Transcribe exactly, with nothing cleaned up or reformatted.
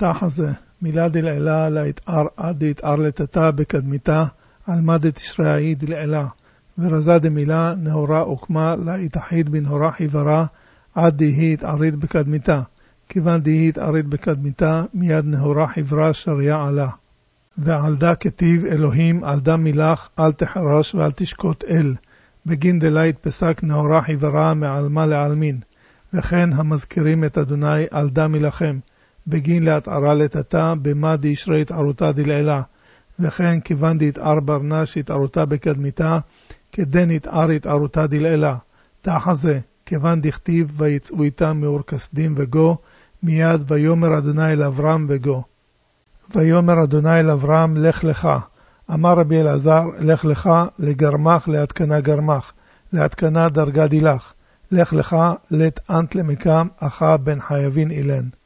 תחזה, מילה דלעילה להתאר עד להתאר לתתה בקדמיתה, על מה דתשרעי דלעילה, ורזה דמילה נהורה הוקמה להתאחיד בנהורה חיברה, עד דהי התארית בקדמיתה, כיוון דהי התארית בקדמיתה, מיד נהורה חברה שריה עלה. ועל דה כתיב אלוהים, על דה מילך, אל תחרש ואל תשקוט אל, בגין דלית פסק נהורה חברה מעלמה לעלמין, וכן המזכירים את אדוני על דה מלכם, בגין להתארה לתתה, במה דישרי התארותה דלעילה, וכן כיוון דהתאר ברנש התארותה בקדמיתה, כדן התאר התארותה דלעילה, תחזה, כיוון דכתיב ויצאו איתם מאור כסדים וגו, מיד ויאמר אדוני אל אברהם וגו. ויאמר אדוני אל אברהם, לך לך. אמר רבי אלעזר, לך לך לגרמך להתקנה גרמך, להתקנה דרגה דילך. לך לך לת אנט למקם, אחא בן חייבין אילן.